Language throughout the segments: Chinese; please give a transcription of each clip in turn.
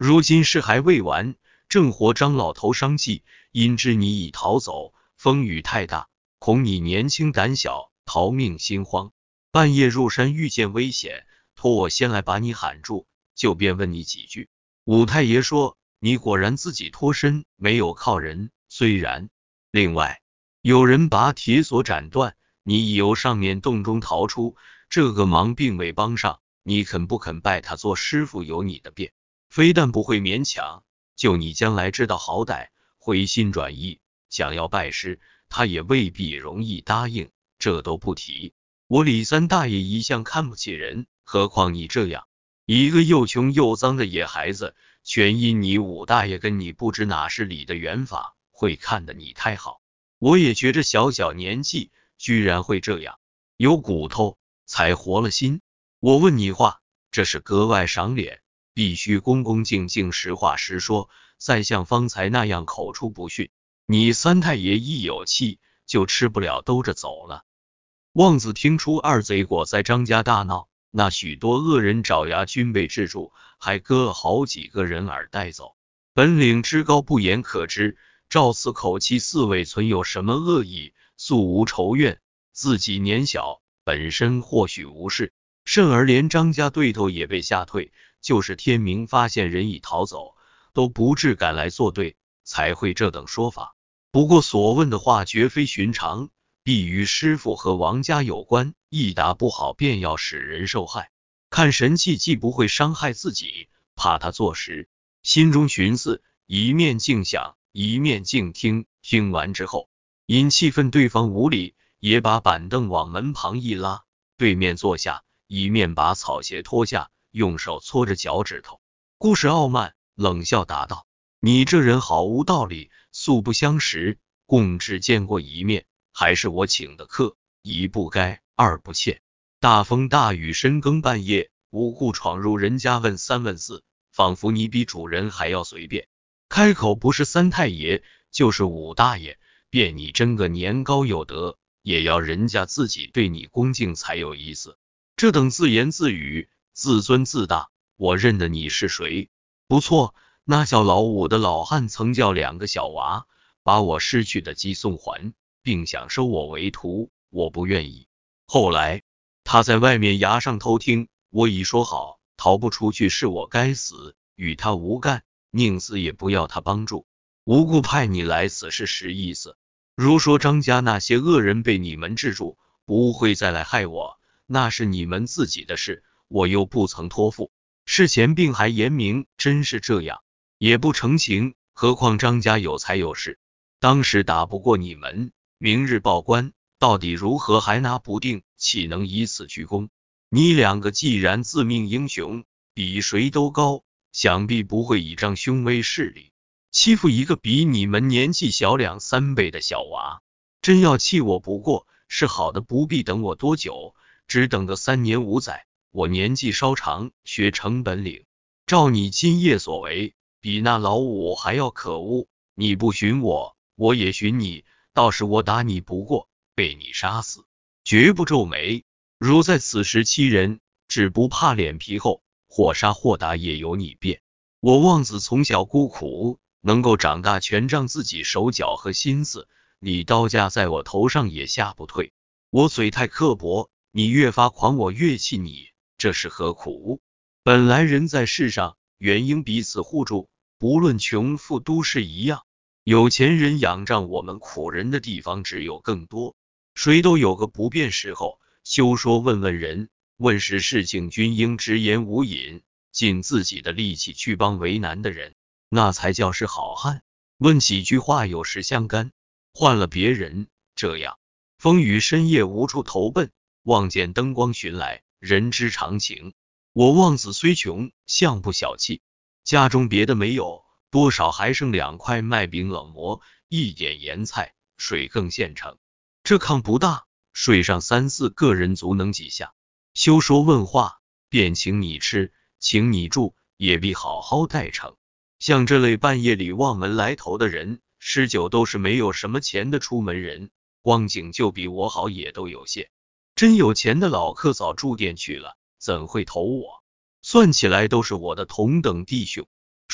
如今事还未完，正活张老头生气，因知你已逃走，风雨太大，恐你年轻胆小，逃命心慌，半夜入山遇见危险，托我先来把你喊住，就便问你几句。武太爷说，你果然自己脱身，没有靠人，虽然另外有人把铁锁斩断，你已由上面洞中逃出，这个忙并未帮上，你肯不肯拜他做师傅由你的便，非但不会勉强，就你将来知道好歹，回心转意，想要拜师，他也未必容易答应，这都不提。我李三大爷一向看不起人，何况你这样一个又穷又脏的野孩子，全因你武大爷跟你不知哪是理的缘法，会看得你太好。我也觉着小小年纪居然会这样，有骨头才活了心。我问你话，这是格外赏脸，必须恭恭敬敬，实话实说，再像方才那样口出不逊，你三太爷一有气就吃不了兜着走了。望子听出二贼果在张家大闹，那许多恶人爪牙均被制住，还割了好几个人耳带走，本领之高不言可知，照此口气似未存有什么恶意，素无仇怨，自己年小，本身或许无事，甚而连张家对头也被吓退，就是天明发现人已逃走，都不至敢来作对，才会这等说法。不过所问的话绝非寻常，必与师傅和王家有关，一答不好便要使人受害。看神气既不会伤害自己，怕他坐实，心中寻思，一面静想，一面静听。听完之后，因气愤对方无礼，也把板凳往门旁一拉，对面坐下，一面把草鞋脱下，用手搓着脚趾头。顾氏傲慢，冷笑答道：你这人好无道理，素不相识，共只见过一面，还是我请的客，一不该，二不欠。大风大雨深更半夜，无故闯入人家问三问四，仿佛你比主人还要随便。开口不是三太爷，就是武大爷，便你真个年高有德，也要人家自己对你恭敬才有意思。这等自言自语，自尊自大，我认得你是谁。不错，那叫老武的老汉曾叫2个小娃，把我失去的鸡送还，并想收我为徒，我不愿意。后来他在外面崖上偷听，我已说好，逃不出去是我该死，与他无干，宁死也不要他帮助。无故派你来此是实意思。如说张家那些恶人被你们制住，不会再来害我，那是你们自己的事，我又不曾托付。事前并还言明，真是这样，也不成情。何况张家有财有势，当时打不过你们，明日报官，到底如何还拿不定，岂能以此鞠躬？你2个既然自命英雄，比谁都高，想必不会倚仗凶威势力，欺负一个比你们年纪小2、3倍的小娃。真要气我不过，是好的，不必等我多久，只等个3年5载。我年纪稍长，学成本领，照你今夜所为，比那老武还要可恶。你不寻我，我也寻你，到时我打你不过，被你杀死，绝不皱眉。如在此时欺人，只不怕脸皮厚，或杀或打也由你便。我望子从小孤苦，能够长大全仗自己手脚和心思，你刀架在我头上也下不退。我嘴太刻薄，你越发狂，我越气你，这是何苦？本来人在世上，原应彼此互助，不论穷富都是一样。有钱人仰仗我们苦人的地方只有更多，谁都有个不便时候，休说问问人，问时事情均应直言无隐，尽自己的力气去帮为难的人，那才叫是好汉。问几句话有时相干，换了别人，这样风雨深夜无处投奔，望见灯光寻来，人之常情。我望子虽穷，向不小气，家中别的没有，多少还剩2块麦饼冷馍，1点盐菜，水更现成。这炕不大，睡上3、4个人足能挤下。休说问话，便请你吃，请你住，也必好好待成。像这类半夜里望门来投的人，吃酒都是没有什么钱的出门人，光景就比我好也都有限。真有钱的老客早住店去了，怎会投我？算起来都是我的同等弟兄。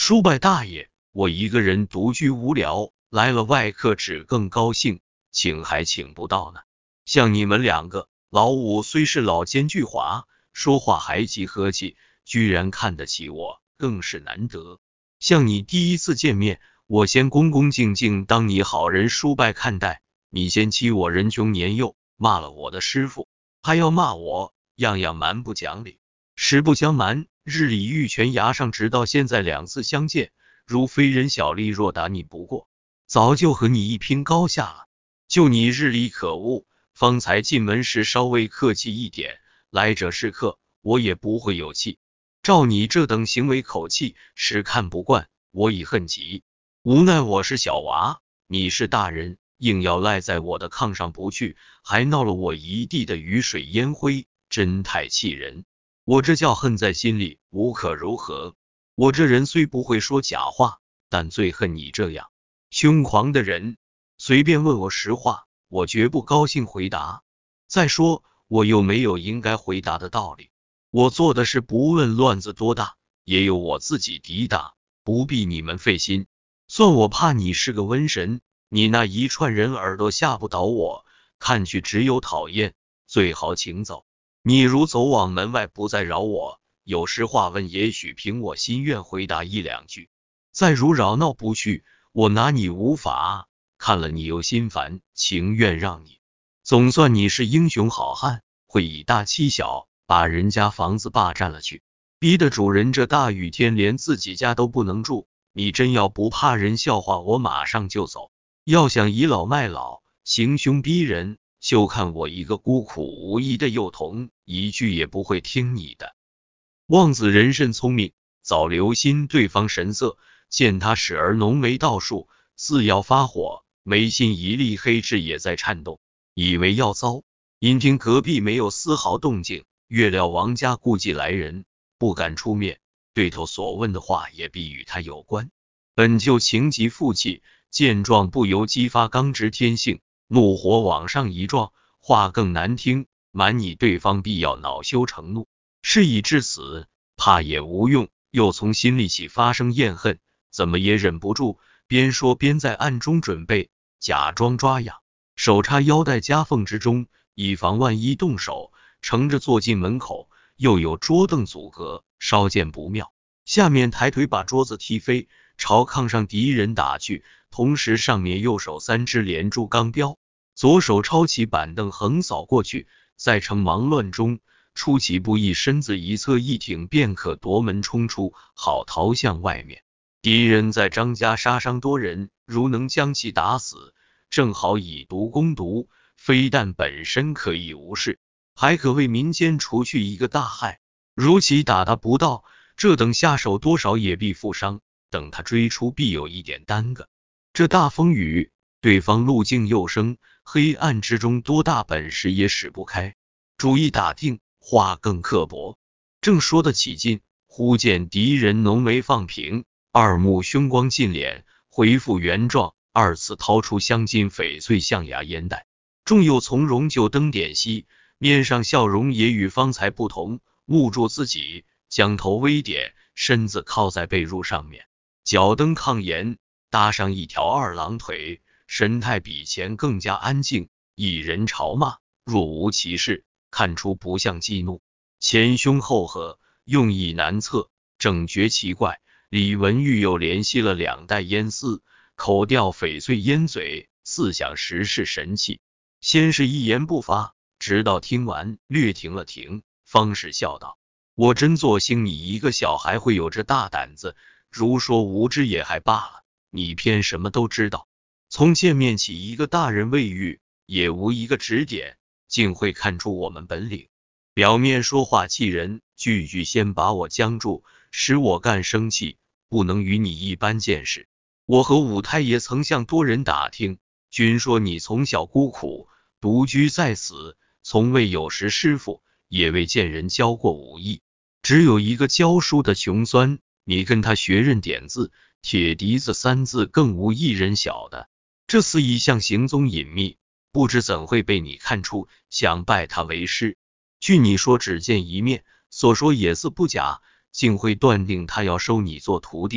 叔伯大爷，我一个人独居无聊，来了外客只更高兴，请还请不到呢。像你们两个，老五虽是老奸巨猾，说话还极和气，居然看得起我，更是难得。像你第一次见面，我先恭恭敬敬当你好人叔伯看待，你先欺我人穷年幼，骂了我的师傅，还要骂我，样样蛮不讲理。实不相瞒，日里玉泉崖上直到现在2次相见，如非人小力若打你不过，早就和你一拼高下了。就你日里可恶，方才进门时稍微客气一点，来者是客，我也不会有气。照你这等行为口气，实看不惯，我已恨极。无奈我是小娃，你是大人，硬要赖在我的炕上不去，还闹了我一地的雨水烟灰，真太气人。我这叫恨在心里，无可如何。我这人虽不会说假话，但最恨你这样凶狂的人。随便问我实话，我绝不高兴回答。再说，我又没有应该回答的道理。我做的事不论乱子多大，也有我自己抵挡，不必你们费心。算我怕你是个瘟神，你那一串人耳朵吓不倒我，看去只有讨厌，最好请走。你如走往门外不再扰我，有实话问，也许凭我心愿回答1、2句。再如扰闹不去，我拿你无法，看了你又心烦，情愿让你。总算你是英雄好汉，会以大欺小，把人家房子霸占了去，逼得主人这大雨天连自己家都不能住。你真要不怕人笑话，我马上就走。要想倚老卖老，行凶逼人，休看我一个孤苦无依的幼童，一句也不会听你的。望子人甚聪明，早留心对方神色，见他时而浓眉倒竖，似要发火，眉心一粒黑痣也在颤动，以为要遭。因听隔壁没有丝毫动静，越料王家顾忌来人，不敢出面，对头所问的话也必与他有关。本就情急负气，见状不由激发刚直天性，怒火往上一撞，话更难听，瞒你对方必要恼羞成怒，事已至此，怕也无用，又从心里起发生厌恨，怎么也忍不住，边说边在暗中准备，假装抓痒，手插腰带夹缝之中，以防万一动手。乘着坐进门口，又有桌凳阻隔，稍见不妙，下面抬腿把桌子踢飞，朝炕上敌人打去，同时上面右手3支连珠钢镖，左手抄起板凳横扫过去，在成忙乱中出其不意，身子一侧一挺，便可夺门冲出，好逃向外面。敌人在张家杀伤多人，如能将其打死，正好以毒攻毒，非但本身可以无事，还可为民间除去一个大害。如其打他不到，这等下手多少也必负伤，等他追出必有一点耽搁。这大风雨，对方路径又生，黑暗之中多大本事也使不开。主意打定，话更刻薄。正说得起劲，忽见敌人浓眉放平，二目凶光尽脸，恢复原状，二次掏出镶金翡翠象牙烟袋，众又从容就灯点熄，面上笑容也与方才不同，捂住自己，将头微点，身子靠在被褥上面，脚蹬炕沿，搭上一条二郎腿，神态比前更加安静，一人朝骂，若无其事，看出不像激怒，前胸后合，用意难测，正觉奇怪。李文玉又连吸了2袋烟丝，口调翡翠烟嘴，似想实是神气。先是一言不发，直到听完略停了停，方是笑道：我真作兴你一个小孩会有这大胆子，如说无知也还罢了，你偏什么都知道。从见面起，一个大人未遇，也无一个指点，竟会看出我们本领。表面说话气人，句句先把我僵住，使我干生气，不能与你一般见识。我和武太爷曾向多人打听，均说你从小孤苦，独居在此，从未有识师傅，也未见人教过武艺，只有一个教书的穷酸，你跟他学认点字，铁笛子3字更无一人晓得。这厮一向行踪隐秘，不知怎会被你看出，想拜他为师。据你说只见一面，所说也似不假，竟会断定他要收你做徒弟，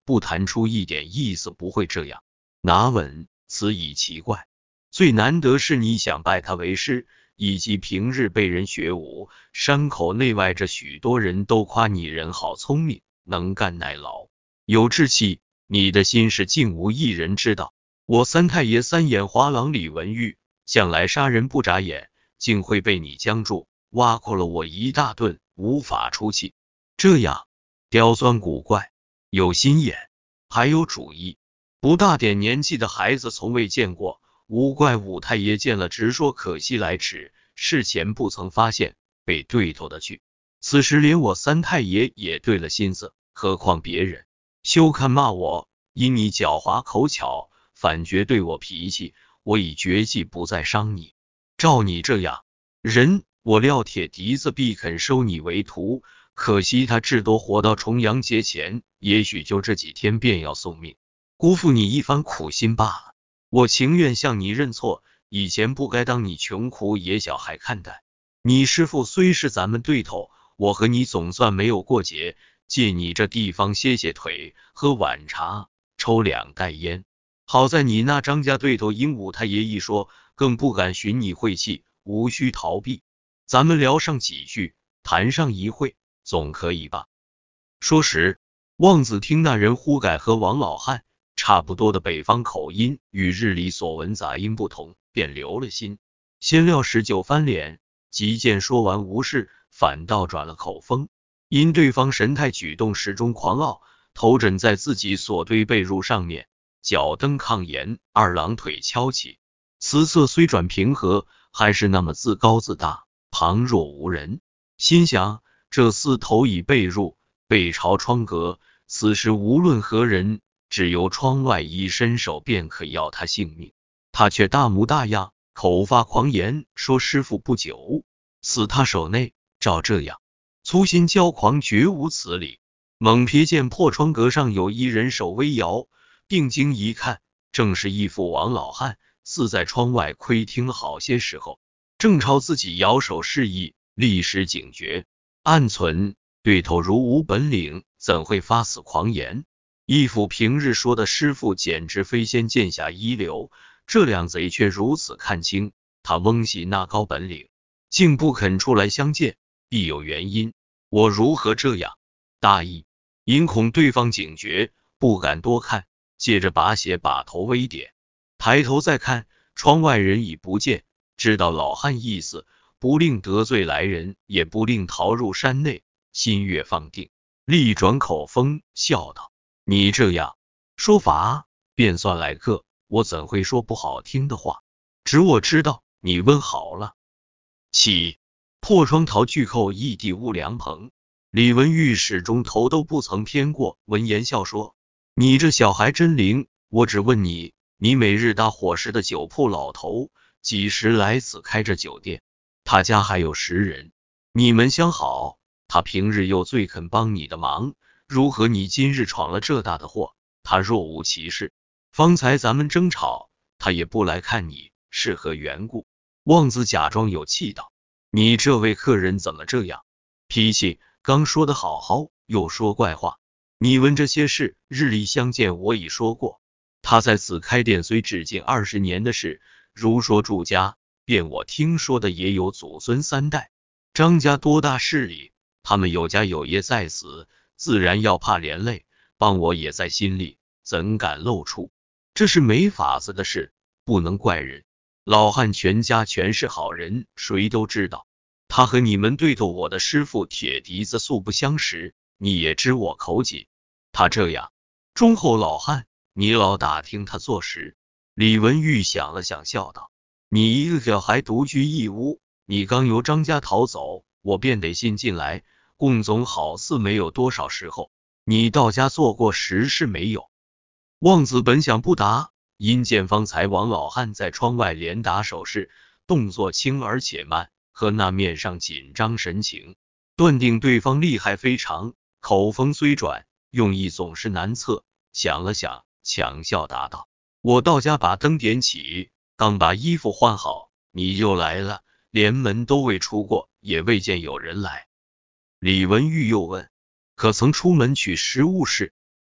不谈出一点意思，不会这样。哪稳，此已奇怪。最难得是你想拜他为师，以及平日被人学武，山口内外这许多人都夸你人好聪明，能干耐劳，有志气，你的心事竟无一人知道。我三太爷三眼花郎李文玉，向来杀人不眨眼，竟会被你僵住，挖苦了我一大顿，无法出气。这样刁钻古怪，有心眼，还有主意，不大点年纪的孩子从未见过。无怪武太爷见了直说可惜来迟，事前不曾发现，被对头的去。此时连我三太爷也对了心思，何况别人。休看骂我，因你狡猾口巧，反觉对我脾气，我已绝技不再伤你。照你这样人，我料铁笛子必肯收你为徒，可惜他至多活到重阳节前，也许就这几天便要送命，辜负你一番苦心罢了。我情愿向你认错，以前不该当你穷苦野小孩看待。你师父虽是咱们对头，我和你总算没有过节，借你这地方歇歇腿，喝晚茶，抽2袋烟。好在你那张家对头因武太爷一说，更不敢寻你晦气，无需逃避。咱们聊上几句，谈上一会，总可以吧？说时，望子听那人忽改和王老汉差不多的北方口音，与日里所闻杂音不同，便留了心。先料19翻脸，即见说完无事，反倒转了口风。因对方神态举动始终狂傲，头枕在自己所堆被褥上面，脚蹬炕沿，二郎腿翘起，姿色虽转平和，还是那么自高自大，旁若无人。心想这厮头倚被褥，背朝窗格，此时无论何人，只由窗外一伸手便可要他性命。他却大模大样，口发狂言，说师父不久死他手内，照这样粗心骄狂，绝无此理。猛瞥见破窗格上有一人手微摇，定睛一看，正是义父王老汉，似在窗外窥听了好些时候，正朝自己摇手示意，立时警觉，暗忖对头如无本领，怎会发此狂言？义父平日说的师父简直飞仙剑下一流，这两贼却如此看清他翁喜那高本领，竟不肯出来相见，必有原因。我如何这样大意？因恐对方警觉，不敢多看，借着把血把头微点，抬头再看，窗外人已不见，知道老汉意思，不令得罪来人，也不令逃入山内，心越放定，立转口风，笑道：你这样说法，便算来个，我怎会说不好听的话？只我知道，你问好了。起破窗逃巨寇，异地屋凉棚。李文玉始终头都不曾偏过，闻言笑说：你这小孩真灵，我只问你，你每日打伙食的酒铺老头，几时来此开着酒店？他家还有10人，你们相好，他平日又最肯帮你的忙，如何你今日闯了这大的祸，他若无其事？方才咱们争吵，他也不来看你，是何缘故？望子假装有气道：你这位客人怎么这样脾气？刚说的好好，又说怪话。你问这些事，日里相见我已说过，他在此开店虽只近20年的事，如说住家，便我听说的也有祖孙3代。张家多大势力，他们有家有业在此，自然要怕连累，帮我也在心里，怎敢露出？这是没法子的事，不能怪人。老汉全家全是好人，谁都知道。他和你们对头我的师父铁笛子素不相识，你也知我口紧。他这样忠厚老汉，你老打听他做时。李文玉想了想，笑道：你一个小孩独居一屋，你刚由张家逃走，我便得信进来，共总好似没有多少时候，你到家做过实事没有？望子本想不答，因见方才王老汉在窗外连打手势，动作轻而且慢，和那面上紧张神情，断定对方厉害非常，口风虽转，用意总是难测。想了想，强笑答道：我到家把灯点起，刚把衣服换好，你就来了，连门都未出过，也未见有人来。李文玉又问：可曾出门取食物事？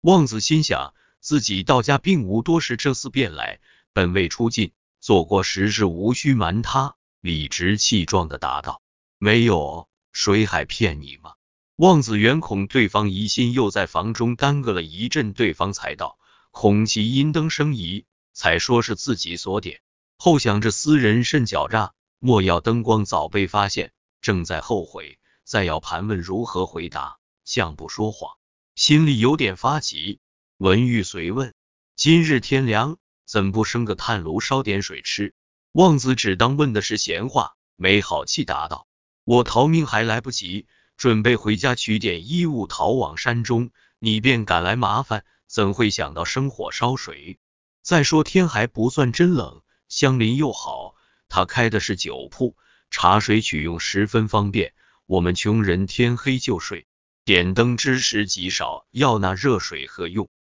望子心想，自己到家并无多事，这次便来，本为出进，做过实事，无需瞒他，理直气壮的答道：没有，谁还骗你吗？望子原恐对方疑心，又在房中耽搁了一阵，对方才道：恐其因灯生疑，才说是自己所点。后想着私人甚狡诈，莫要灯光早被发现，正在后悔，再要盘问如何回答，像不说谎，心里有点发急。文玉随问：今日天凉，怎不生个炭炉烧点水吃？望子只当问的是闲话，没好气答道：我逃命还来不及，准备回家取点衣物逃往山中，你便赶来麻烦，怎会想到生火烧水？再说天还不算真冷，相邻又好，他开的是酒铺，茶水取用十分方便，我们穷人天黑就睡，点灯之时极少，要那热水何用？